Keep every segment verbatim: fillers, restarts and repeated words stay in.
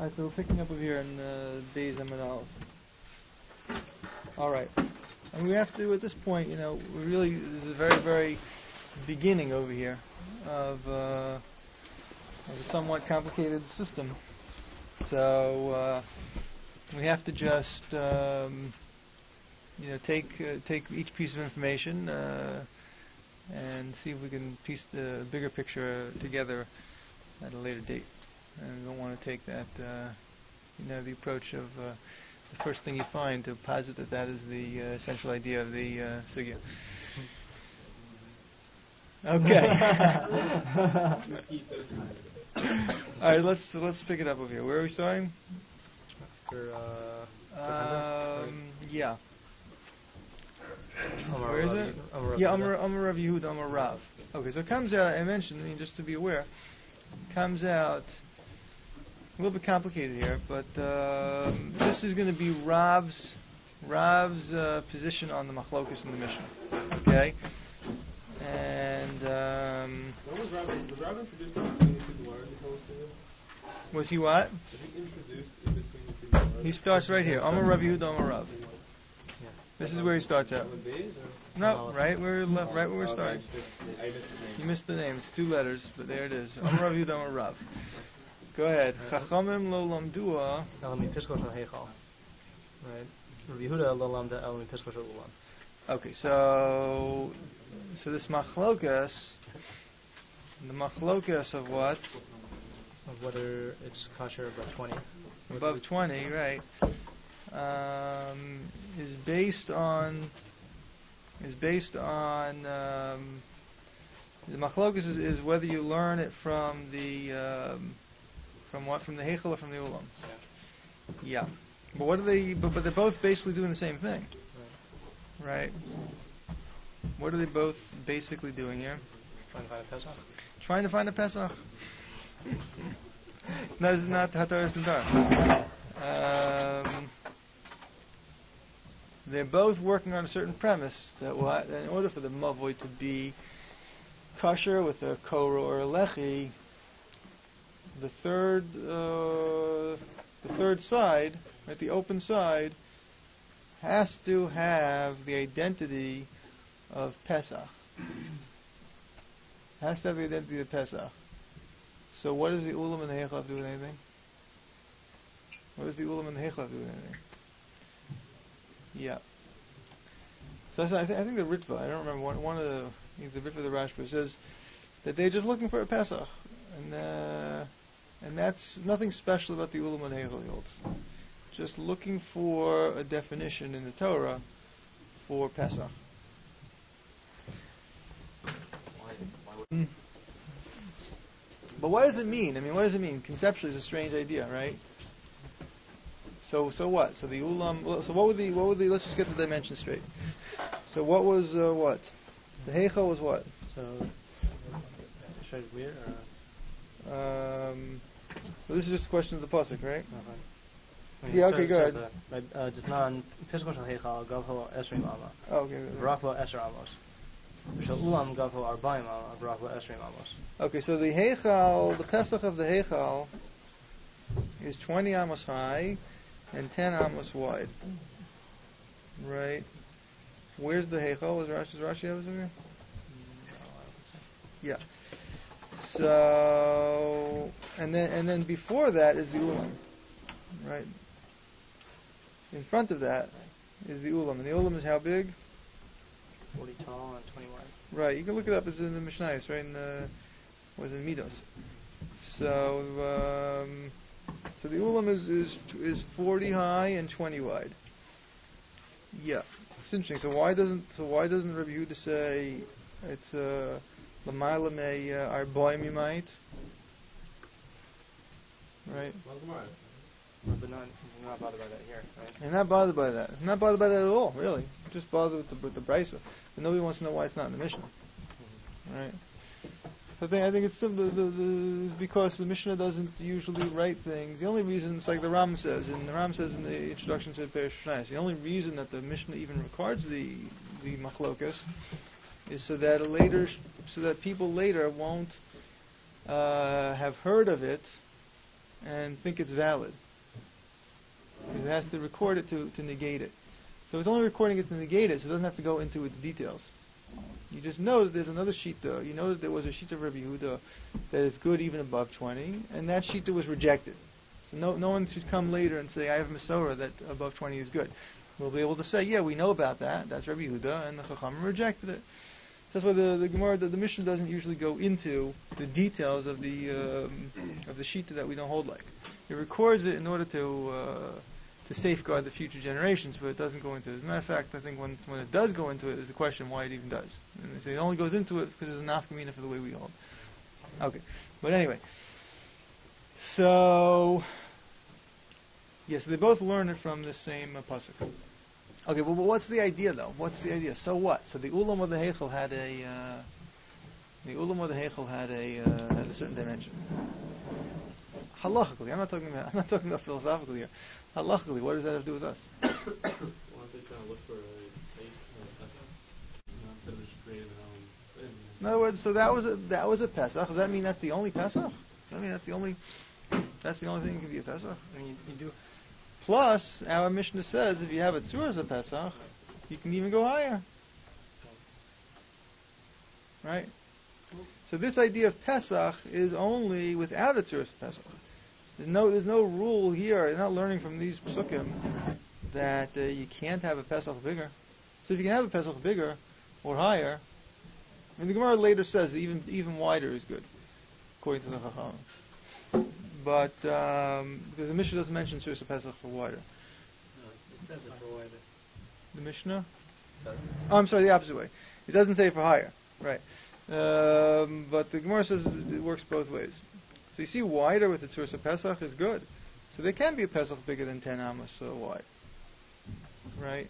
Alright, so we're picking up over here in uh, Beis Amud Aleph. Alright. And we have to, at this point, you know, we really, this is a very, very beginning over here of, uh, of a somewhat complicated system. So, uh, we have to just, um, you know, take uh, take each piece of information uh, and see if we can piece the bigger picture together at a later date. And we don't want to take that, uh, you know, the approach of uh, the first thing you find to posit that that is the uh, essential idea of the uh, sugya. Okay. All right, let's let's pick it up over here. Where are we starting? For, uh, um, yeah. Amar Where is Rav it? Yehuda. Amar Rav Yeah, Yehuda. Amar Amar Rav Yehuda, Amar Rav. Okay, so it comes out. I mentioned, I mean, just to be aware, comes out a little bit complicated here, but um, this is going to be Rav's Rav's uh, position on the machlokus in the Mishnah. Okay, and um, What was Rabbi? Was Rabbi introduced in between the two Gemaras he told us to do? was he what? Was he introduced in between the two Gemaras? He starts right here. Amar Rav Yehuda, Amar Rav. Yeah. This is where he starts out. On the Beis, or? No, right where le- right where we're Okay, starting. I missed his name. You missed the name. It's two letters, but there it is. Amar Rav Yehuda, Amar Rav. Go ahead. Chachamim lo lamdua. El mipisko shel heichal. Right. Rav Yehuda lo lamda el mipisko shel ulam. Okay, so so this machlokas, the machlokas of what? Of whether it's kosher above twenty. Above twenty, right? Um, is based on is based on um, the machlokas is, is whether you learn it from the um, from what from the heichal or from the ulam. Yeah. But what are they? But, but they're both basically doing the same thing, right? What are they both basically doing here? Trying to find a Pesach. Trying to find a Pesach. No, this is not Hataras Nadar. Um, they're both working on a certain premise that what, in order for the mavoi to be kosher with a kora or a lechi, the third, uh, the third side, right, the open side, has to have the identity of Pesach. Has to have the identity of Pesach. So what does the ulam and the heichal have to do with anything? What does the ulam and the heichal have to do with anything? Yeah. So I, th- I think the Ritva, I don't remember, one, one of the, I think the Ritva of the Rashba says that they're just looking for a Pesach. And uh, and that's nothing special about the ulam and the heichal, he holds. Just looking for a definition in the Torah for Pesach. Mm. But what does it mean? I mean, what does it mean? Conceptually, it's a strange idea, right? So, so what? So the ulam. well, So what would the? What would the? Let's just get the dimension straight. So what was uh, what? The heichal was what? So, should I read it or? Um, well, this is just a question of the pasuk, right? Okay. I mean, Yeah, so- okay, go so ahead. the- Right, uh, just non pisko shel heichal gavho esrim ama. Oh, okay. okay. V'rakbo eser amos. Shel ulam gavho arba'im ama. V'rakbo esrim amos. Okay, so the heichal, the pesach of the heichal, is twenty amos high and ten amos wide. Right. Where's the heichal? Is Rashi, does Rashi have this in here? Yeah. So, and then and then before that is the ulam, right? In front of that is the ulam, and the ulam is how big? Forty tall and twenty wide. Right. You can look it up. It's in the Mishnayos, right? In the was in Midos. So, um, so the ulam is is is forty high and twenty wide. Yeah, it's interesting. So why doesn't so why doesn't Rabbi Yehuda say it's uh l'mayla me arba'im might? Right. Well, Gemaras. But not, not bothered by that here, right? I'm not bothered by that. I'm not bothered by that at all, really. I'm just bothered with the with the brisa. But nobody wants to know why it's not in the Mishnah. Right. So I think I think it's simple, the, the, because the Mishnah doesn't usually write things. The only reason, it's like the Ram says, and the Ram says in the introduction to Perush Shnayos, the only reason that the Mishnah even records the the machlokas is so that a later, so that people later won't uh, have heard of it and think it's valid. It has to record it to, to negate it. So it's only recording it to negate it, so it doesn't have to go into its details. You just know that there's another shita. You know that there was a shita of Rabbi Yehuda that is good even above twenty, and that shita was rejected. So no, no one should come later and say, I have a Masorah that above twenty is good. We'll be able to say, yeah, we know about that. That's Rabbi Yehuda, and the Chachamim rejected it. That's why the, the Gemara, the, the Mishnah doesn't usually go into the details of the um, of the shita that we don't hold like. It records it in order to uh, to safeguard the future generations, but it doesn't go into it. As a matter of fact, I think when when it does go into it, there's a question why it even does. And they say it only goes into it because there's a nafkamina for the way we hold. Okay, but anyway, so yes, they both learn it from the same uh, pasuk. Okay, well, but what's the idea though? What's the idea? So what? So the ulam of the heichel had a uh, the ulam of the heichel had a uh, had a certain dimension. Halachically, I'm not talking about I'm not talking about philosophically here. Halachically, what does that have to do with us? Well, aren't they trying to look for a base instead of just creating their own thing? In other words, so that was a that was a Pesach. Does that mean that's the only Pesach? Does that mean that's the only that's the only thing that can be a Pesach? I mean, you, you do. Plus, our Mishnah says if you have a tzur as a Pesach, you can even go higher. Right? So this idea of Pesach is only without a tzur as a Pesach. There's no there's no rule here. You're not learning from these psukim that uh, you can't have a Pesach bigger. So if you can have a Pesach bigger or higher, I mean the Gemara later says that even even wider is good, according to the Chacham. But um, because the Mishnah doesn't mention Tzuras Pesach for wider. No, it says it for wider. The Mishnah? Oh, I'm sorry, the opposite way. It doesn't say for higher, right? Um, but the Gemara says it works both ways. So you see, wider with the Tzuras Pesach is good. So there can be a Pesach bigger than ten amos so wide, right?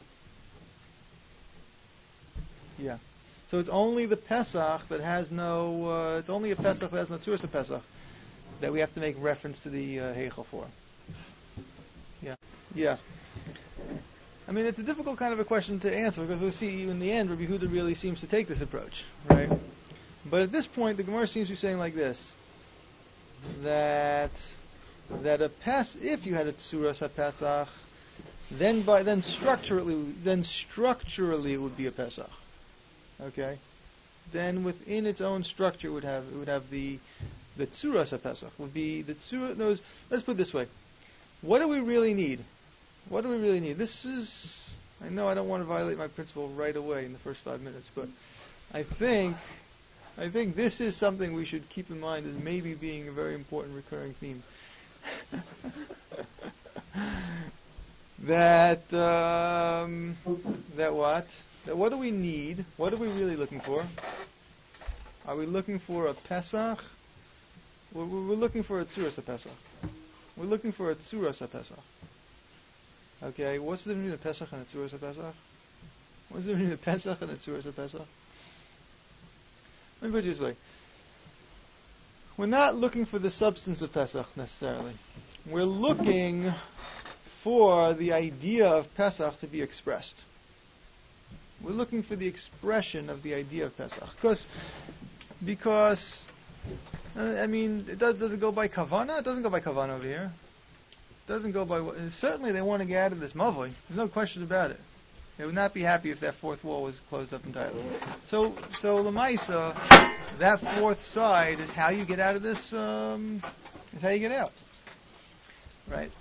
Yeah. So it's only the Pesach that has no. Uh, it's only a Pesach that has no Tzuras Pesach that we have to make reference to the uh, Heichel for. Yeah. Yeah. I mean, it's a difficult kind of a question to answer because we'll see in the end Rabbi Yehuda really seems to take this approach, right? But at this point, the Gemara seems to be saying like this, that that a Pes, if you had a Tzuras HaPesach, then by then structurally, then structurally it would be a Pesach. Okay? Then within its own structure it would have it would have the the Tzuras HaPesach would be the Tzura. No, let's put it this way: what do we really need? What do we really need? This is. I know I don't want to violate my principle right away in the first five minutes, but I think I think this is something we should keep in mind as maybe being a very important recurring theme. that um, that what? That what do we need? What are we really looking for? Are we looking for a Pesach? We're, we're looking for a Tzuras HaPesach. We're looking for a Tzuras HaPesach. Okay, what's the difference between a Pesach and a Tzuras HaPesach? What's the difference between a Pesach and a Tzuras HaPesach? Let me put it this way. We're not looking for the substance of Pesach necessarily. We're looking for the idea of Pesach to be expressed. We're looking for the expression of the idea of Pesach. Because, because uh, I mean, it does, does it go by Kavanah? It doesn't go by Kavanah over here. It doesn't go by... Certainly they want to get out of this Mavoi. There's no question about it. They would not be happy if that fourth wall was closed up entirely. So, so Lamaisa, that fourth side is how you get out of this, um, is how you get out. Right?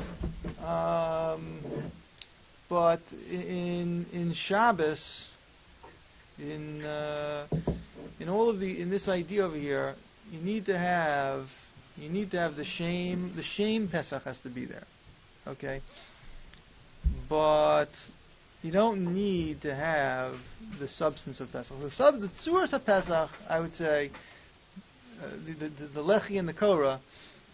Um... But in in Shabbos, in uh, in all of the in this idea over here, you need to have you need to have the shame the shame Pesach has to be there, okay. But you don't need to have the substance of Pesach. The sub the Tzuras HaPesach, I would say, uh, the, the the Lechi and the Korah,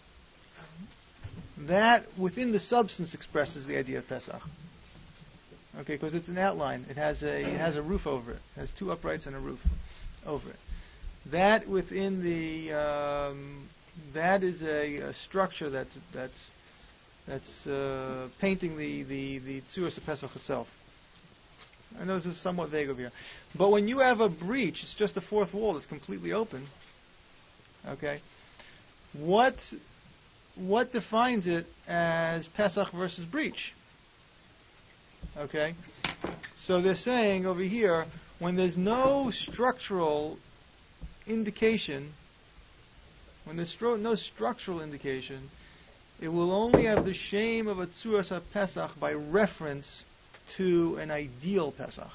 that within the substance expresses the idea of Pesach. Okay, because it's an outline. It has a it has a roof over it. It has two uprights and a roof over it. That within the um, that is a, a structure that's that's that's uh, painting the the the Tzuras HaPesach itself. I know this is somewhat vague over here, but when you have a breach, it's just a fourth wall that's completely open. Okay, what what defines it as Pesach versus breach? Okay? So they're saying over here, when there's no structural indication, when there's stro- no structural indication, it will only have the shame of a Tzuras HaPesach by reference to an ideal Pesach.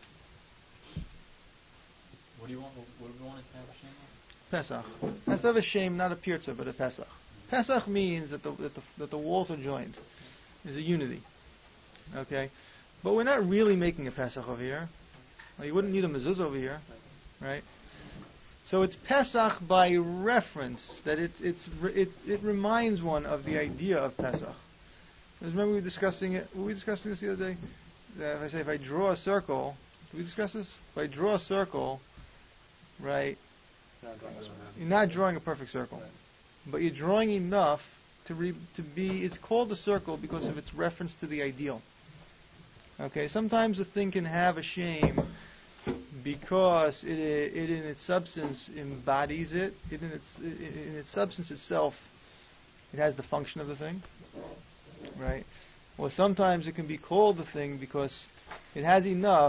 What do you want? What do we want it to have a shame of? Pesach. It has to have a shame, not a pirza, but a Pesach. Pesach means that the, that the that the walls are joined. There's a unity. Okay? But we're not really making a Pesach over here. Well, you wouldn't need a mezuzah over here. Right? So it's Pesach by reference, that it, it's, it, it reminds one of the idea of Pesach. Remember we were discussing it, were we discussing this the other day? That if I say, if I draw a circle, did we discuss this? If I draw a circle, right, you're not drawing a perfect circle. But you're drawing enough to re, to be, it's called a circle because of its reference to the ideal. Okay, sometimes a thing can have a shame because it, it in its substance embodies it. It in its in its substance itself, it has the function of the thing, right? Well, sometimes it can be called the thing because it has enough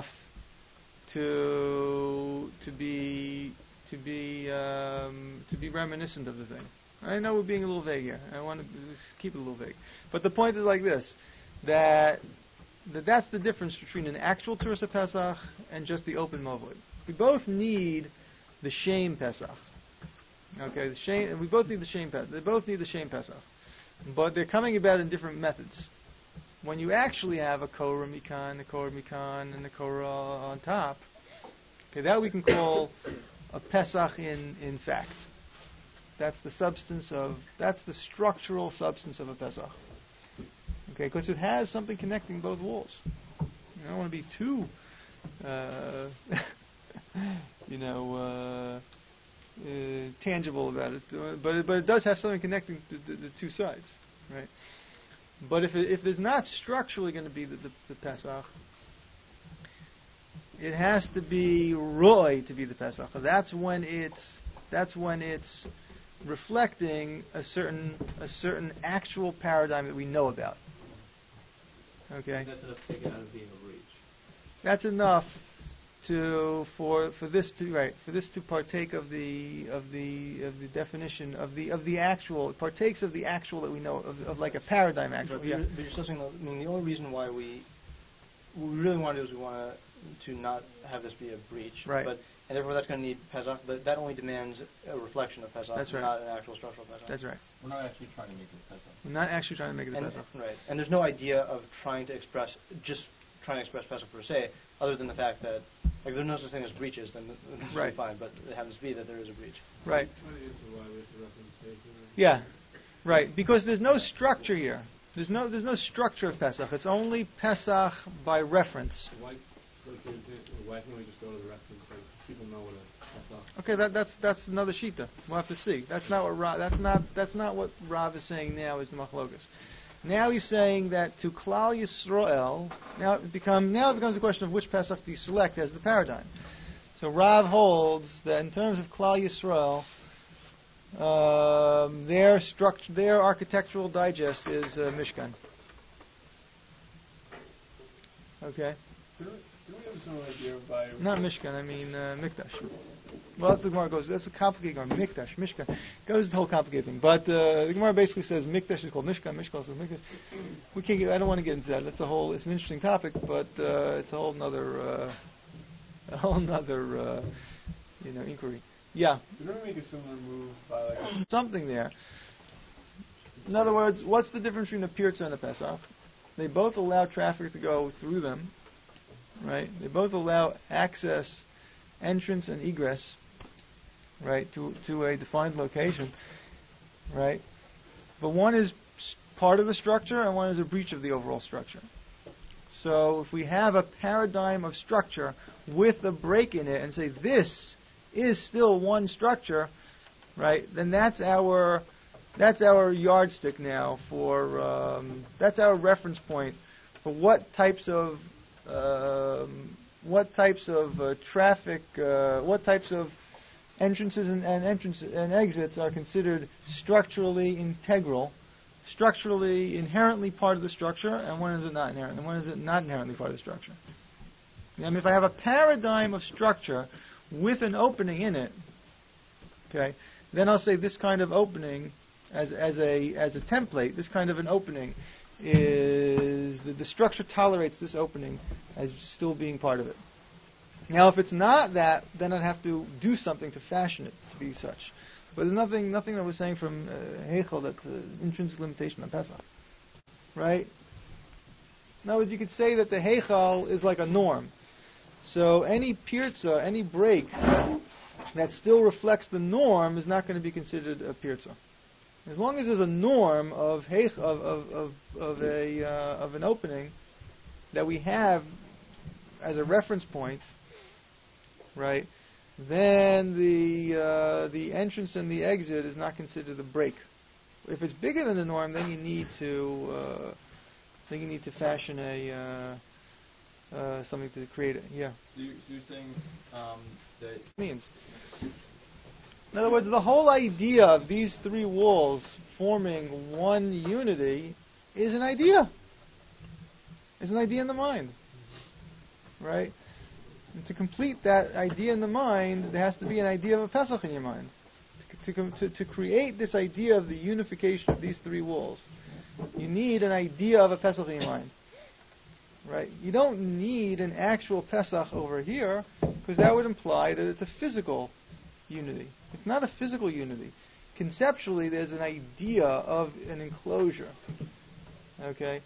to to be to be um, to be reminiscent of the thing. I know we're being a little vague here. I want to keep it a little vague, but the point is like this: that that that's the difference between an actual Tzuras Pesach and just the open Moavod. We both need the shame Pesach. Okay, the shame. We both need the shame Pesach. They both need the shame Pesach, but they're coming about in different methods. When you actually have a Korah Mikan, a Korah Mikan, and a Korah on top, okay, that we can call a Pesach in in fact. That's the substance of. That's the structural substance of a Pesach. Okay, because it has something connecting both walls. I don't want to be too, uh, you know, uh, uh, tangible about it, uh, but it, but it does have something connecting the, the, the two sides, right? But if it, if there's not structurally going to be the, the, the Pesach, it has to be Roy to be the Pesach. That's when it's that's when it's reflecting a certain a certain actual paradigm that we know about. Okay. That's enough to take it out of being a breach. That's enough to for for this to right for this to partake of the of the of the definition of the of the actual. It partakes of the actual that we know of, of like a paradigm actual. But Yeah. you're, but you're still saying that, I mean, the only reason why we what we really want to do is we want to to not have this be a breach. Right. But and therefore that's going to need Pesach, but that only demands a reflection of Pesach, That's right. not an actual structural Pesach. That's right. We're not actually trying to make it Pesach. We're not actually trying to make it a And, Pesach. right. And there's no idea of trying to express, just trying to express Pesach per se, other than the fact that, like, there's no such thing as breaches, then this Right. will be fine, but it happens to be that there is a breach. Right. Trying to answer why we have to reference faith. Yeah. Right. Because there's no structure here. There's no there's no structure of Pesach. It's only Pesach by reference. Why, like, why can't we just go to the reference so people know what a Pesach? Okay, that, that's that's another shita. We'll have to see. That's not what Rav, that's not that's not what Rav is saying now. Is the machlokas. Now he's saying that to Klal Yisrael. Now it become now it becomes a question of which Pesach do you select as the paradigm. So Rav holds that in terms of Klal Yisrael, um, their structure, their architectural digest is uh, Mishkan. Okay. Do we, do we have some idea by... Not Mishkan, I mean uh, Mikdash. Well, that's the Gemara goes. That's a complicated Gemara. Mikdash, Mishkan goes the whole complicated thing. But uh, the Gemara basically says Mikdash is called Mishkan. Mishkan is called Mikdash. We can't. Get, I don't want to get into that. That's a whole. It's an interesting topic, but uh, it's a whole other, uh, a whole other, uh, you know, inquiry. Yeah, Did we make a similar move by like... something there. In other words, what's the difference between a Pirza and a Pesach? They both allow traffic to go through them, right? They both allow access, entrance, and egress, right, to to a defined location, right? But one is part of the structure, and one is a breach of the overall structure. So if we have a paradigm of structure with a break in it, and say this is still one structure, right? Then that's our that's our yardstick now for um, that's our reference point for what types of um, what types of uh, traffic, uh, what types of entrances and, and entrances and exits are considered structurally integral structurally, inherently part of the structure, and when is it not inherent, and when is it not inherently part of the structure. I mean, if I have a paradigm of structure with an opening in it, okay, then I'll say this kind of opening as as a as a template, this kind of an opening is the, the structure tolerates this opening as still being part of it. Now, if it's not that, then I'd have to do something to fashion it to be such. But there's nothing nothing that we're saying from uh, Heichel that's uh, intrinsic limitation on Pesach, right? In other words, you could say that the Heichal is like a norm. So any pirza, any break that still reflects the norm is not going to be considered a pirza. As long as there's a norm of heich, of of of, of a uh, of an opening that we have as a reference point, right? Then the uh, the entrance and the exit is not considered a break. If it's bigger than the norm, then you need to uh, then you need to fashion a uh, uh, something to create it. Yeah. So, you, so you're saying um, that means. In other words, the whole idea of these three walls forming one unity is an idea. It's an idea in the mind, right? And to complete that idea in the mind, there has to be an idea of a Pesach in your mind. To, to, to, to create this idea of the unification of these three walls, you need an idea of a Pesach in your mind, right? You don't need an actual Pesach over here, because that would imply that it's a physical unity. It's not a physical unity. Conceptually, there's an idea of an enclosure, okay?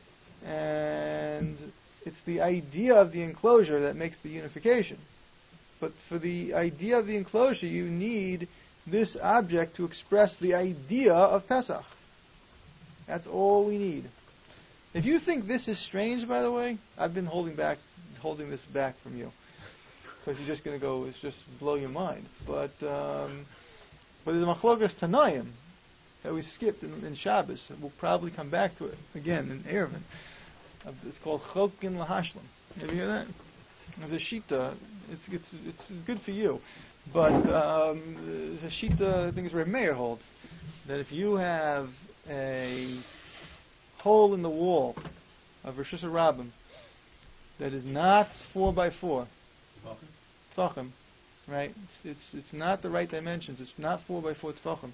And it's the idea of the enclosure that makes the unification. But for the idea of the enclosure, you need this object to express the idea of Pesach. That's all we need. If you think this is strange, by the way, I've been holding back, holding this back from you, because you're just going to go, it's just blow your mind. But um, but there's a machlokas Tanaim that we skipped in, in Shabbos. We'll probably come back to it again in Erevin. Uh, it's called Chokin Lahashlam. You ever hear that? There's a shita. It's it's it's good for you, but um, there's a shita. I think it's Reb Meir holds that if you have a hole in the wall of Rosh Hashanah that is not four by four. Tfachim, right? It's, it's it's not the right dimensions. It's not four by four tfachim,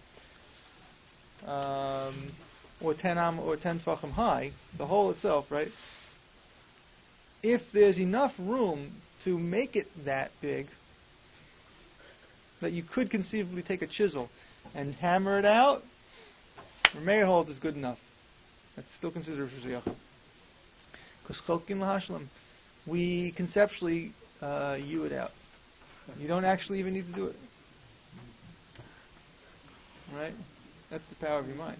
um, or ten am or ten tfachim high. The hole itself, right? If there's enough room to make it that big, that you could conceivably take a chisel and hammer it out, Meir holds is good enough. That's still considered Rosh Hashanah. Because Chokin Lahashlam, we conceptually uh, you it out. You don't actually even need to do it. Right? That's the power of your mind.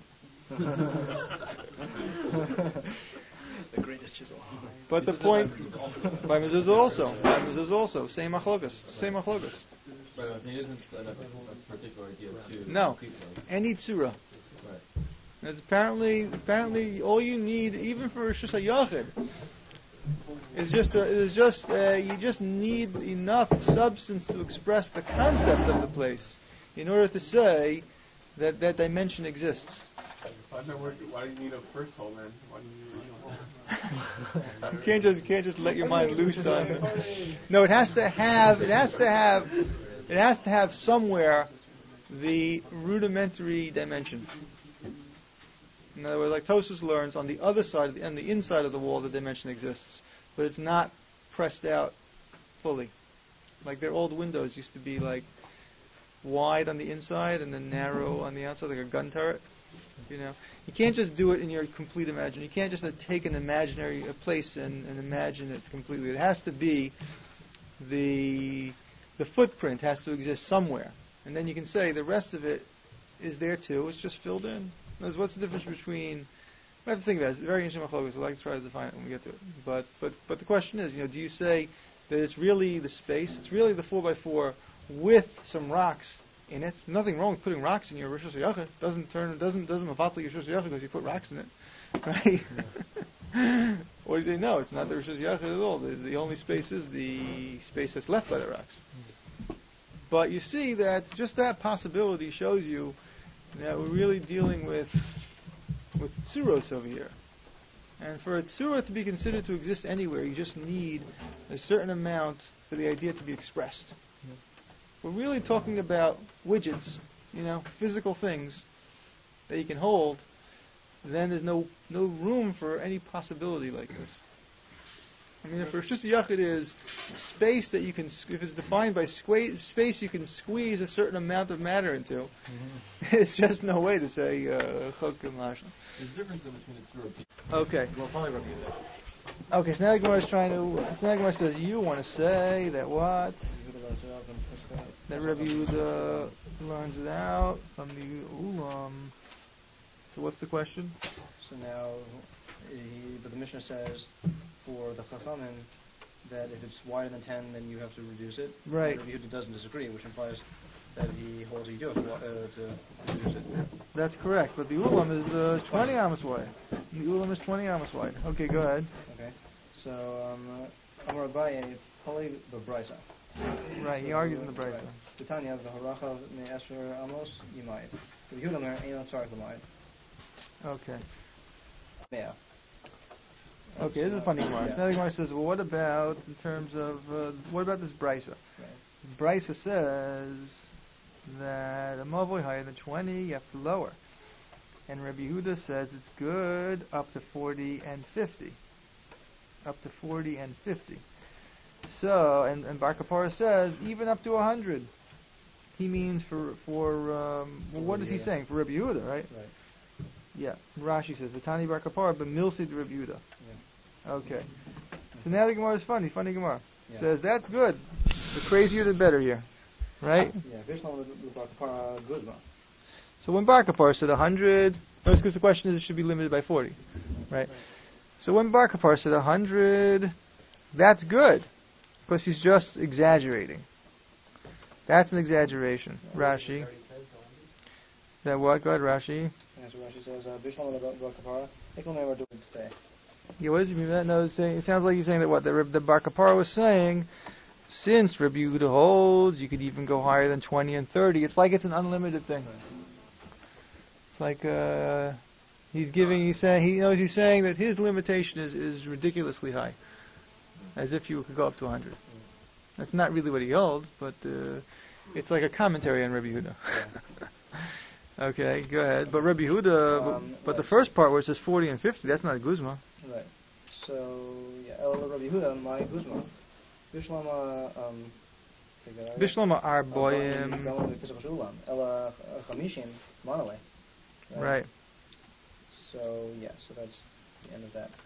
The greatest chisel. But the point, by mezuzah also, by mezuzah also, same machlokas, same machlokas. Right, so he isn't a, a particular idea to No, complete those. any tzura. Right. There's apparently, apparently, all you need, even for Rosh Hashanah, is just, a, is just, uh, you just need enough substance to express the concept of the place, in order to say that that dimension exists. Why does that work? Why do you need a first hole then? Why do you need a hole? You can't just, you can't just let your mind loose on it. No, it has to have, it has to have, it has to have somewhere the rudimentary dimension. In other words, like Tosfos learns, on the other side, of the, on the inside of the wall, the dimension exists, but it's not pressed out fully. Like their old windows used to be like wide on the inside and then narrow on the outside, like a gun turret. You know, you can't just do it in your complete imagination. You can't just uh, take an imaginary a place and, and imagine it completely. It has to be the the footprint has to exist somewhere, and then you can say the rest of it is there too. It's just filled in. Words, what's the difference between? We have to think about it. It's very interesting machlokas. We'd like to try to define it when we get to it. But but but the question is, you know, do you say that it's really the space? It's really the four by four with some rocks in it. Nothing wrong with putting rocks in your Rosh Hashanah. Doesn't turn doesn't doesn't mavatl your Rosh Hashanah because you put rocks in it, right? Or you say no, it's not the Rosh Hashanah at all. The, the only space is the space that's left by the rocks. But you see that just that possibility shows you that we're really dealing with with tsuros over here. And for a tsura to be considered to exist anywhere, you just need a certain amount for the idea to be expressed. We're really talking about widgets, you know, physical things that you can hold. Then there's no no room for any possibility like this. I mean, if Rosh Yachid is space that you can, if it's defined by squa- space you can squeeze a certain amount of matter into, mm-hmm. it's just no way to say Chok uh, Mashal. There's a difference in between the two. Okay. Well, probably Rabbi Yehuda. Okay, so now the Gemara is trying to. So now the Gemara says you want to say that what? That Rabbi Yehuda learns it out from the Ulam. So what's the question? So now, he, but the Mishnah says for the Chachamim that if it's wider than ten, then you have to reduce it. Right. Rabbi Yehuda doesn't disagree, which implies that he holds you do have to, uh, to reduce it. That's correct, but the Ulam is uh, twenty amos wide. The Ulam is twenty amos wide. Okay, go ahead. Okay. So, um, Amar Abaye, Pali B'Braisa. Right, he argues in the Braisa. Titania, the Harachav Me Esher Amos, Yimayit. The Yehuda Mer, Eino Tzarek L'mayit. Okay. Yeah. Okay, this is a funny Gemara. Yeah. Now the Gemara says, well, what about in terms of, uh, what about this Braisa? Right. Braisa says that a Mavoi higher than twenty, you have to lower. And Rabbi Yehuda says it's good up to forty and fifty. Up to forty and fifty. So, and, and Bar Kapara says even up to one hundred. He means for, for um, well, what is he saying? For Rabbi Yehuda, right? Right. Yeah. Rashi says, Vitani Bar Kapara, but Milsi to Rabbi Yehuda. Yeah. Okay. So now the Gemara is funny, funny Gemara. Yeah. Says, that's good. The crazier the better here. Right? Yeah, Vishnu with Bar Kapara Guzma. So when Bar Kapara said one hundred, that's because the question is it should be limited by forty. Right? right. So when Bar Kapara said one hundred, that's good. Because he's just exaggerating. That's an exaggeration. Rashi. That what? Go ahead, Rashi. Yes, Rashi says, Vishnu with Bar Kapara, Ikon we're doing today. Yeah, what does he mean by that? No, it's saying, it sounds like he's saying that what? The, the Bar Kapara was saying, since Rabbi Yehuda holds, you could even go higher than twenty and thirty. It's like it's an unlimited thing. It's like uh, he's giving, he's saying, he knows he's saying that his limitation is, is ridiculously high. As if you could go up to one hundred. That's not really what he holds, but uh, it's like a commentary on Rabbi Yehuda. Okay, go ahead. But Rabbi Yehuda, um, but, but right. the first part where it says forty and fifty, that's not a guzma. Right. So, yeah, El Rabbi Yehuda, my guzma. Bishlama, um, Bishlama Arboim. El Chamishim, Manale. Right. So, yeah, so that's the end of that.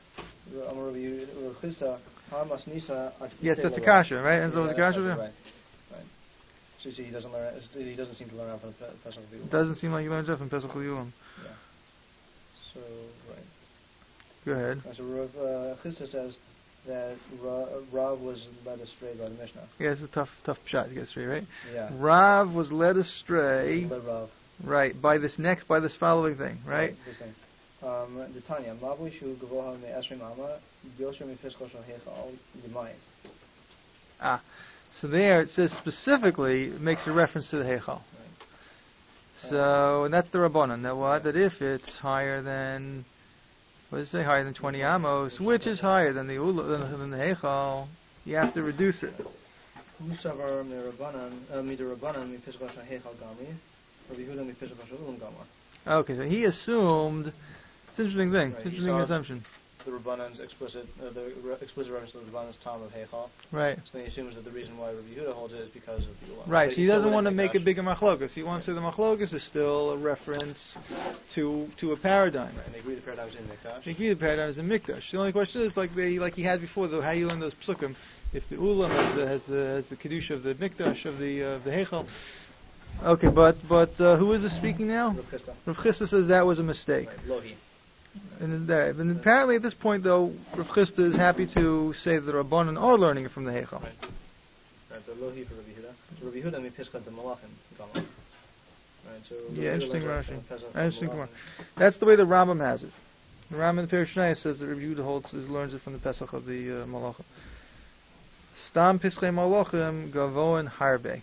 Yes, that's a kasha, right? And so it's a kasha. Right, right. So you see, he doesn't learn. He doesn't seem to learn out from Pesach Yulam. It doesn't seem like he learns out from Pesach Yulam. Yeah. So right. Go ahead. Right, so Rav uh, Chisda says that Rav was led astray by the Mishnah. Yeah, it's a tough, tough shot to get straight, right? Yeah. Rav was led astray. Led Rav. Right, by this next, by this following thing, right? Right, this thing. Um, the Tanya, Mavui Shu Gavoha Me Esrim Ama, Yosher Me Fiskal Shahechal Yimayit. Ah, so there it says specifically, it makes a reference to the Heichal. Right. So, and that's the Rabbanan. That what? That if it's higher than, what does it say? Higher than twenty amos, which is higher than the Ula, than, than the Heichal, you have to reduce it. Usavar Me Rabbanan, Me the Rabbanan Me Fiskal Shahechal Gami, Rabbi Yehuda Me Fiskal Shahulam Gamar. Okay, so he assumed. It's an interesting thing. Right. It's an interesting assumption. The Rabbanan's explicit, uh, the re- explicit reference to the Rabbanan's Tom of Heichal. Right. So then he assumes that the reason why Rabbi Yehuda holds it is because of the Ulam. Right. So he doesn't want to make Mikdash. a bigger machlokas. He wants to the machlokas is still a reference to to a paradigm. Right. And they agree the paradigm is in Mikdash. They agree the paradigm is in Mikdash. The only question is like they like he had before, though, how you learn those psukim. If the Ulam has the has the, has the kedusha of the Mikdash of the uh, of the Heichal. Okay, but but uh, who is this speaking now? Rav Chisda. Rav Chisda says that was a mistake. Right. Lohi. And, there, and apparently at this point, though, Rav Chisda is happy to say that the Rabbanan are learning it from the Heichal. Right. Right. The Lohi for Rabbi Yehuda. So Rabbi Yehuda mi Piskat the Malachim Gama. Right. So Yeah, interesting Rashi. Pesach Interesting Malachim. Gemara. That's the way the Rambam has it. The Rambam in the Perushnaya says that Rabbi Yehuda holds learns it from the Pesach of the uh, Malachim. Stam Pischei Malachim Gavoin Harbe.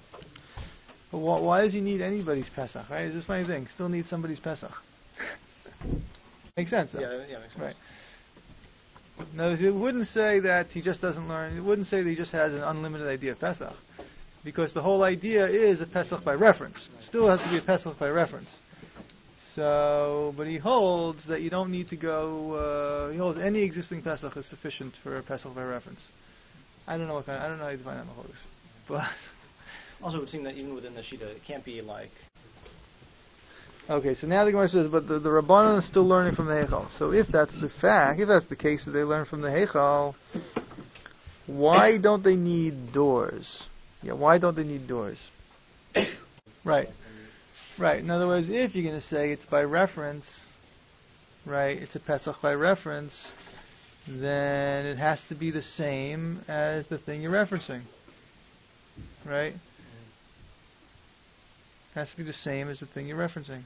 But why, why does he need anybody's Pesach? Right? It's just funny thing. Still needs somebody's Pesach. Makes sense, though. Yeah, yeah, makes sense. Right. No, it wouldn't say that he just doesn't learn. It wouldn't say that he just has an unlimited idea of Pesach, because the whole idea is a Pesach by reference. Still has to be a Pesach by reference. So, but he holds that you don't need to go. Uh, he holds any existing Pesach is sufficient for a Pesach by reference. I don't know what kind. I don't know how you define that machlokes, but Also, it would seem that even within the Shita, it can't be like. okay. So now the Gemara says, but the, the Rabbanan is still learning from the Heichal. So if that's the fact, if that's the case, that they learn from the Heichal, why don't they need doors? Yeah, why don't they need doors? Right. Right. In other words, if you're going to say it's by reference, right, it's a Pesach by reference, then it has to be the same as the thing you're referencing. Right? It has to be the same as the thing you're referencing.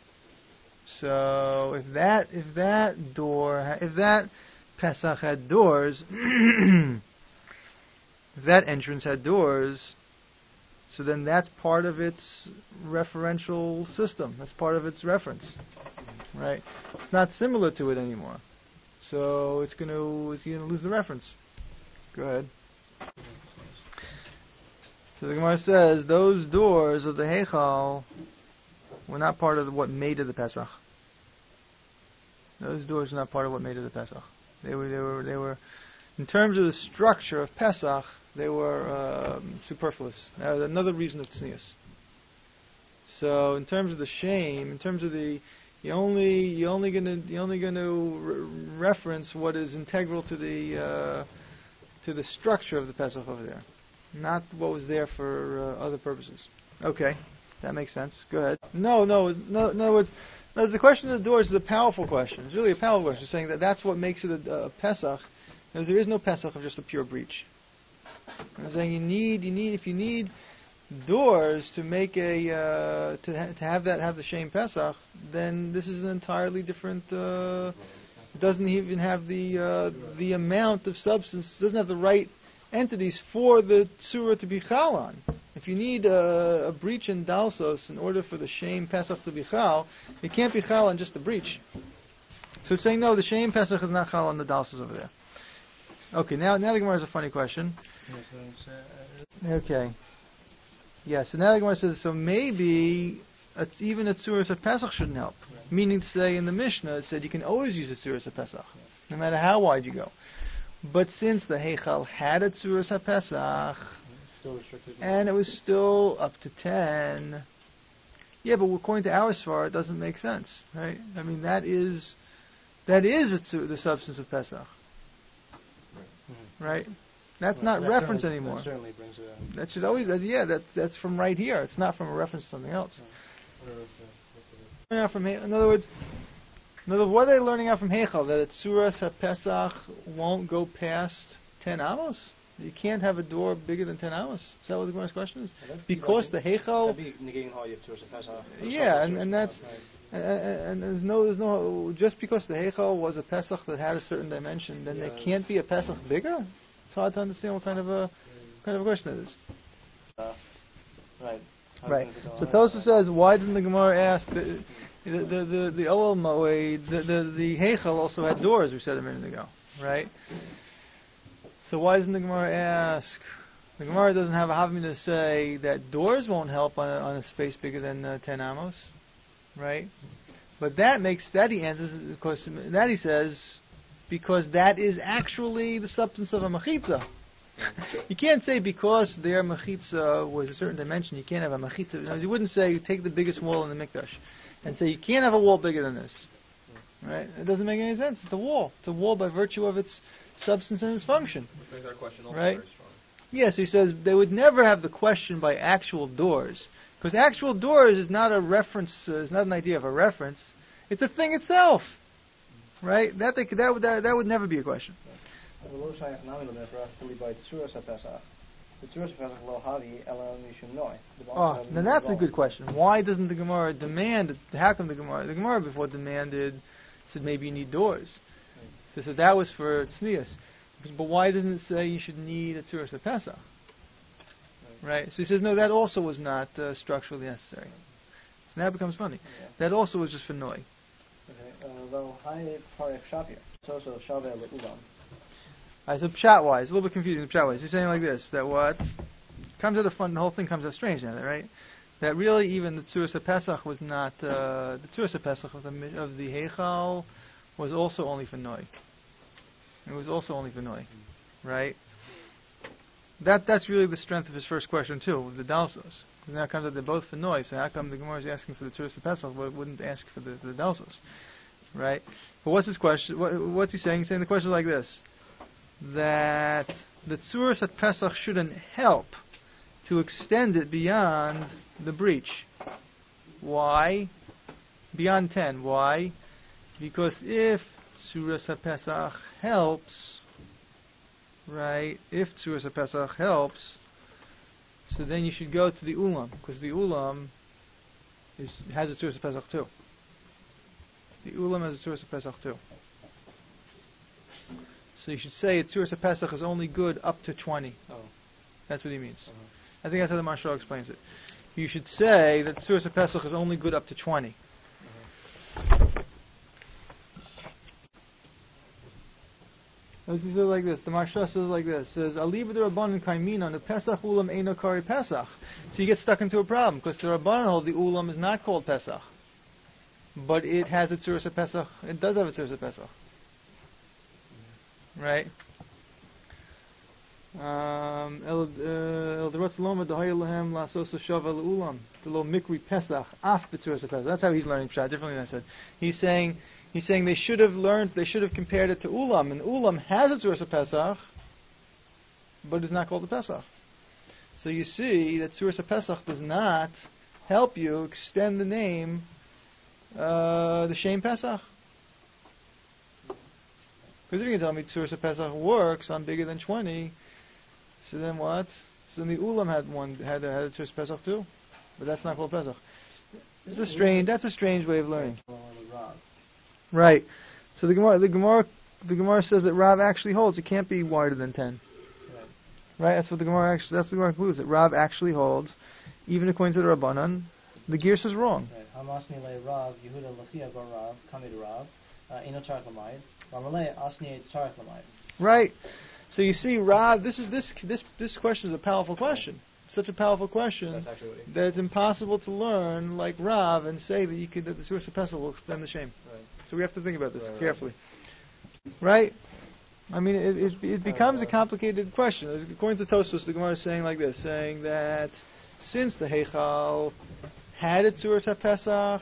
So if that if that door ha- if that Pesach had doors, if that entrance had doors, so then that's part of its referential system. That's part of its reference, right? It's not similar to it anymore, so it's going to it's going to lose the reference. Go ahead. So the Gemara says those doors of the Heichal were not part of the, what made of the Pesach. Those doors were not part of what made of the Pesach. They were they were they were in terms of the structure of Pesach. They were um, superfluous. Now, another reason of tznius. So, in terms of the shame, in terms of the, you only you only gonna you only gonna re- reference what is integral to the uh, to the structure of the Pesach over there, not what was there for uh, other purposes. Okay, that makes sense. Go ahead. No, no, no, no. It's, no, the question of the doors is a powerful question. It's really a powerful question, saying that that's what makes it a, a Pesach. Because there is no Pesach of just a pure breach. I'm saying you need, you need, if you need doors to make a, uh, to ha- to have that, have the Shem Pesach, then this is an entirely different, uh, it doesn't even have the, uh, the amount of substance, doesn't have the right entities for the Tzura to be Chal on. If you need a, a breach in Dalsos in order for the Shem Pesach to be Chal, it can't be Chal on just the breach. So it's saying, no, the Shem Pesach is not Chal on the Dalsos over there. Okay, now now the Gemara has a funny question. Okay. Yeah, so now the Gemara says, so maybe it's even a Tzuras of Pesach shouldn't help. Right. Meaning to say in the Mishnah, it said you can always use a Tzuras of Pesach, no matter how wide you go. But since the Heichal had a Tzuras of Pesach, and it was still up to ten, yeah, but according to our Svar, it doesn't make sense, right? I mean, that is that is a tzur, the substance of Pesach. Right? That's Well, not that reference certainly- anymore. That certainly brings it up. That should always, that, yeah, that's that's from right here. It's not from a reference to something else. Learning out from He- in other words, in other words, what are they learning out from Heichal? That Tzuras HaPesach won't go past ten amos? You can't have a door bigger than ten amos? Is that what the Gemara's question is? Well, that'd be Because the like- Heichal... That'd be negating all your Tzuras of Pesach. Yeah, and, and that's... And, and there's no, there's no, just because the Heichal was a Pesach that had a certain dimension, then Yeah. there can't be a Pesach bigger? It's hard to understand what kind of a kind of a question it is. Uh, right. How Right. can it go So on? Tosfos says, why doesn't the Gemara ask the the the the, the Olel Moed, the the the Heichal also had doors? We said a minute ago, right? So why doesn't the Gemara ask? The Gemara doesn't have a havamina to say that doors won't help on a, on a space bigger than uh, ten amos, right? But that makes that he answers because that he says because that is actually the substance of a mechitza. You can't say because their mechitza was a certain dimension, you can't have a mechitza. In other words, you wouldn't say take the biggest wall in the mikdash and say you can't have a wall bigger than this, right? It doesn't make any sense. It's a wall. It's a wall by virtue of its substance and its function. Which makes our question also Right. very strong. Yes, he says they would never have the question by actual doors, because actual doors is not a reference, uh, is not an idea of a reference. It's a thing itself, right? That they could, that would that, that would never be a question. ולא שייך נמי למפרח fully by Tzuras HaPesach. The Tzuras HaPesach lo havi ela mishum noi. Oh, then that's a good question. Why doesn't the Gemara demand? How come the Gemara? The Gemara before demanded said maybe you need doors. So, so that was for tznius. But why doesn't it say you should need a Tzuras HaPesach? Right. So he says no. That also was not uh, structurally necessary. So now it becomes funny. Yeah. That also was just for noi. Okay. Uh, well, hi, paref shavir. So so shavir ulam. Alright, so pshat wise, a little bit confusing. Pshat wise, he's saying like this: that what comes out of fun, the whole thing comes out strange now, right? That really even the Tzuras Pesach was not uh, the Tzuras Pesach of the of the Heichal was also only for Noi. It was also only for Noi, right? That that's really the strength of his first question too, with the Dalsos. Because now it comes out they're both for Noi, so how come the Gemara is asking for the Tzuras Pesach, but wouldn't ask for the, the Dalsos, right? But what's his question? What, what's he saying? He's saying the question is like this: that the Tzuras at Pesach shouldn't help to extend it beyond the breach. Why? Beyond ten. Why? Because if Tzuras HaPesach helps, right, if Tzuras HaPesach helps, so then you should go to the Ulam, because the Ulam is, has a Tzuras HaPesach too. The Ulam has a Tzuras HaPesach too. So you should say Tzuras HaPesach is only good up to twenty. Oh. That's what he means. Uh-huh. I think that's how the Marshal explains it. You should say that Tzuras HaPesach is only good up to twenty. This is like this. The Marsha says like this. Says Aliva the Rabbanan Kaimina the Pesach Ulam Eino Kari Pesach. So you get stuck into a problem because the Rabbanan hold the Ulam is not called Pesach, but it has a Tzuras Pesach. It does have a Tzuras Pesach, right? Um, El Derotz Loma Dahaya Lahem Lasos Shava Ulam the Lo Mikri Pesach Af B'Tzuras Pesach. That's how he's learning Pshat differently than I said. He's saying. He's saying they should have learned, they should have compared it to Ulam, and Ulam has a Tzuras Pesach, but it's not called a Pesach. So you see that Tzuras Pesach does not help you extend the name, uh, the Shem Pesach. Because if you can tell me Tzuras Pesach works on bigger than twenty, so then what? So then the Ulam had one, had a, had a Tzuras Pesach too, but that's not called Pesach. It's a strange, that's a strange way of learning. Right. So the Gemara, the Gemara, the Gemara says that Rav actually holds it can't be wider than ten. Right. Right. That's what the Gemara actually. That's the Gemara concludes. That Rav actually holds, even according to the Rabbanan. The Gears is wrong. Hamasni le Rav Yehuda Lachia Bar Rav Kamid Rav Ino Tarek Lamayid Ramalei Asni Tarek Lamayid. Right. So you see, Rav. This is this this this question is a powerful question. Such a powerful question that it's impossible to learn like Rav and say that you could that the Tzuras Pesach will extend the shame. Right. So we have to think about this right, carefully, right? I mean, it it, it becomes a complicated question. According to Tosfos, the Gemara is saying like this, saying that since the Heichal had a Tzuras Pesach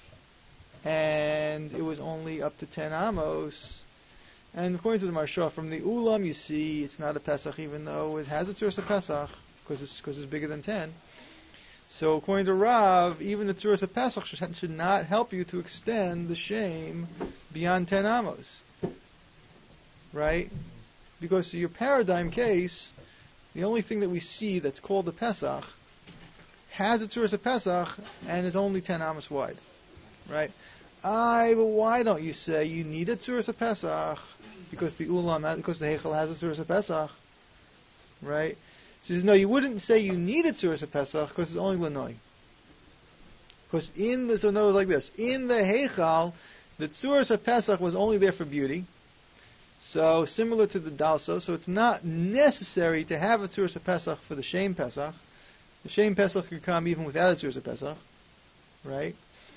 and it was only up to ten amos, and according to the Marsha, from the Ulam you see it's not a Pesach even though it has a Tzuras Pesach. Because it's, cause it's bigger than ten. So according to Rav, even the Tzuras Pesach should, should not help you to extend the shame beyond ten amos. Right? Because your paradigm case, the only thing that we see that's called the Pesach has a Tzuras Pesach and is only ten amos wide. Right? Aye, but why don't you say you need a Tzuras Pesach because the Ulam, because the Heichal has a Tzuras Pesach? Right? He says, no, you wouldn't say you needed Tzuras Pesach because it's only Lanoi. Because in the, so no, it's like this. In the Heichal, the Tzuras Pesach was only there for beauty. So, similar to the Dalso, so it's not necessary to have a Tzuras Pesach for the Shem Pesach. The Shem Pesach could come even without a Tzuras Pesach. Right?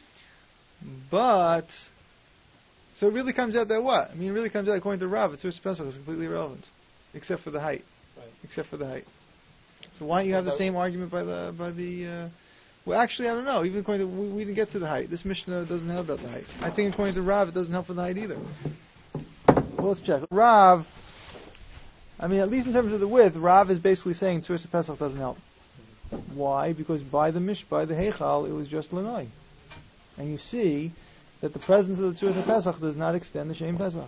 But, so it really comes out that what? I mean, it really comes out, according to Rav, a Tzuras Pesach is completely irrelevant. Except for the height. Right. Except for the height. So why don't you have the same argument by the by the? Uh, well, actually, I don't know. Even according to we, we didn't get to the height. This Mishnah doesn't help about the height. I think according to Rav, it doesn't help for the height either. Well, let's check. Rav, I mean, at least in terms of the width, Rav is basically saying Tzuras Pesach doesn't help. Why? Because by the Mish, by the Heichal, it was just Lanoi, and you see that the presence of the Tzuras Pesach does not extend the Shem Pesach.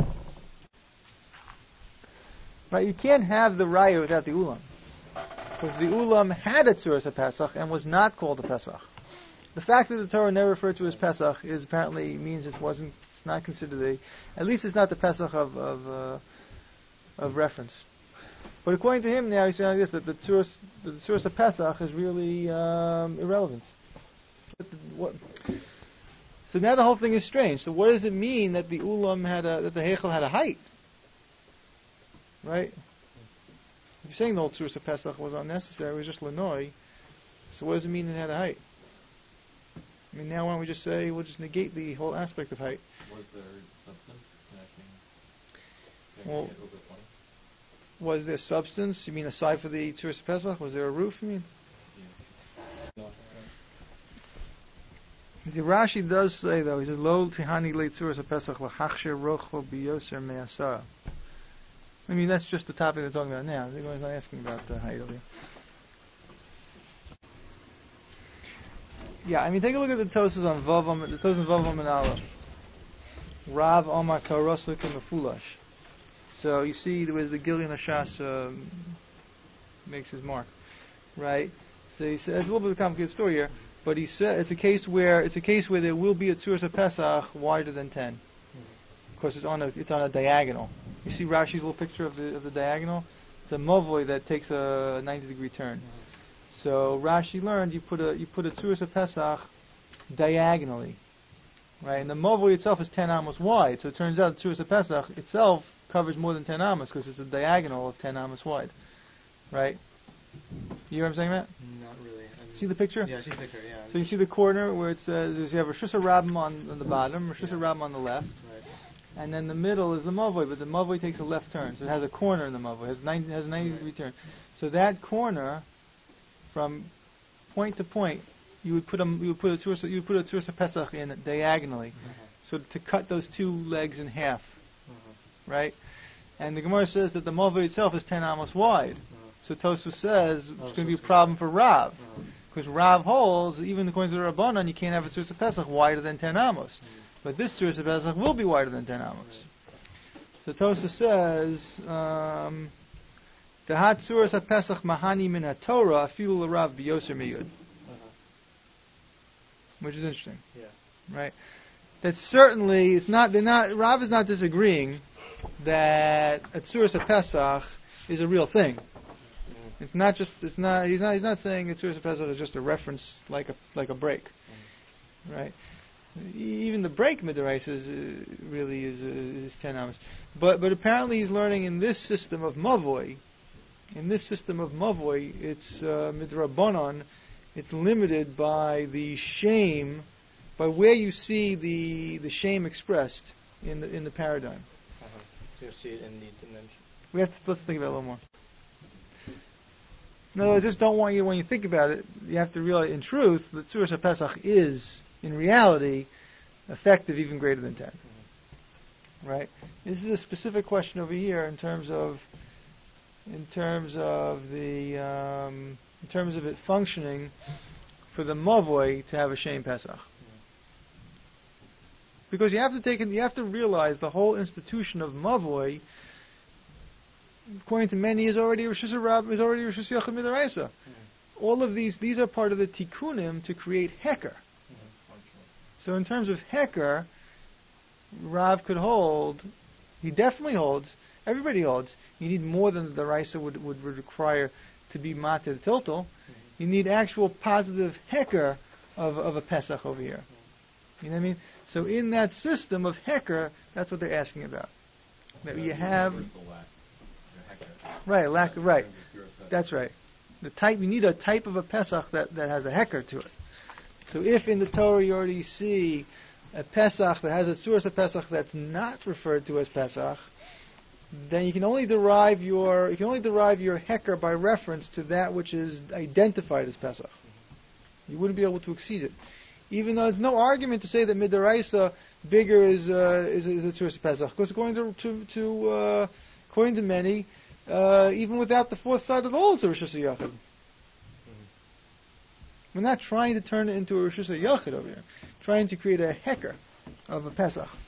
Right? You can't have the Raya without the Ulam. Because the Ulam had a Tzuras Pesach and was not called a Pesach. The fact that the Torah never referred to it as Pesach is apparently means it wasn't, it's not considered a, at least it's not the Pesach of of, uh, of reference. But according to him now, he's saying like this, that the Tzuras, the Tzuras Pesach is really um, irrelevant. What, so So now the whole thing is strange. So what does it mean that the ulam had a, that the heichal had a height? Right? If you're saying the whole Tzuras Pesach was unnecessary, it was just lanoi, so what does it mean it had a height? I mean, now why don't we just say, we'll just negate the whole aspect of height? Was there substance connecting, connecting Well, it over twenty? Was there substance? You mean aside for the Tzuras Pesach? Was there a roof, you mean? Yeah. The Rashi does say, though, he says, Lo tihani le Tzuras Pesach l'chachsher rocho biyoser me'asara. I mean, that's just the topic they're talking about now. They're not asking about the height over here. Yeah, I mean, take a look at the Tosas on Vavam, the Tosas on Vavam and Aleph. Rav Omar Karosuk and Mefulash. So you see, there was the Gilyon Hashas um, makes his mark, right? So he says it's a little bit of a complicated story here, but he said it's a case where it's a case where there will be a Tzuras Pesach wider than ten. Of course, it's on a it's on a diagonal. You see Rashi's little picture of the of the diagonal. It's a mavoi that takes a ninety degree turn. So Rashi learned you put a you put a Tzuras Pesach diagonally, right? And the mavoi itself is ten amos wide. So it turns out the Tzuras Pesach itself covers more than ten amos because it's a diagonal of ten amos wide, right? You hear what I'm saying, Matt? Not really. I mean, See the picture? Yeah, I see the picture. Yeah. So you see the corner where it says you have Rosh Hashanah on, on the bottom, Rosh Hashanah Yeah. on the left, Right. and then the middle is the mavoi, but the mavoi takes a left turn, so it has a corner in the mavoi. It has ninety has a ninety Right. degree turn. So that corner, from point to point, you would put a you would put a Tzuras you would put a Tzuras Pesach in it diagonally, Uh-huh. so to cut those two legs in half, Uh-huh. right? And the Gemara says that the mavoi itself is ten amos wide. Uh-huh. So Tosfos says Oh, it's going so to be a it's- problem for Rav. Uh-huh. Because Rav holds, even according to the Rabbanan, you can't have a Tzuras Pesach wider than ten amos. But this Tzuras Pesach will be wider than ten amos. So Tosfos says, um, the hat Tzuras Pesach mahani min haTorah afilu l'Rav biyoser miyud. Uh-huh. Which is interesting, Yeah. right? That certainly, it's not, they're not, Rav is not disagreeing that a Tzuras Pesach is a real thing. It's not just. It's not. He's not. He's not saying that Tzuras Pesach is just a reference, like a like a break, right? E- Even the break midoraisa is uh, really is uh, is ten amos. But but apparently he's learning in this system of mavoi, in this system of mavoi, it's uh, midrabanan. It's limited by the shame, by where you see the the shame expressed in the in the paradigm. Uh-huh. So you see it in the dimension. We have to let's think about it a little more. No, I just don't want you, when you think about it, you have to realize, in truth, that Tzuras Pesach is, in reality, effective even greater than ten. Mm-hmm. Right? This is a specific question over here in terms of, in terms of the, um, in terms of it functioning for the mavoi to have a Shem Pesach. Mm-hmm. Because you have to take it, you have to realize the whole institution of mavoi, according to many, is already Rosh Hashanah, is already Rosh Hashanah Midoraisa. Mm-hmm. All of these, these are part of the tikkunim to create heker. Mm-hmm. So in terms of heker, Rav could hold, he definitely holds, everybody holds, you need more than the Raisa would, would, would require to be matir tiltal. Mm-hmm. You need actual positive heker of, of a Pesach over here. Mm-hmm. You know what I mean? So in that system of heker, that's what they're asking about. That you have... Right, lack of, right. That's right. The type, you need a type of a Pesach that, that has a heker to it. So if in the Torah you already see a Pesach that has a Tzuras Pesach that's not referred to as Pesach, then you can only derive your you can only derive your heker by reference to that which is identified as Pesach. You wouldn't be able to exceed it, even though there's no argument to say that midaraisa bigger is uh, is, is a Tzuras Pesach, because according to to, to uh, according to many. Uh, even without the fourth side of all, it's a Rosh Hashanah Yachid. We're not trying to turn it into a Rosh Hashanah Yachid over here. Trying to create a heker of a Pesach.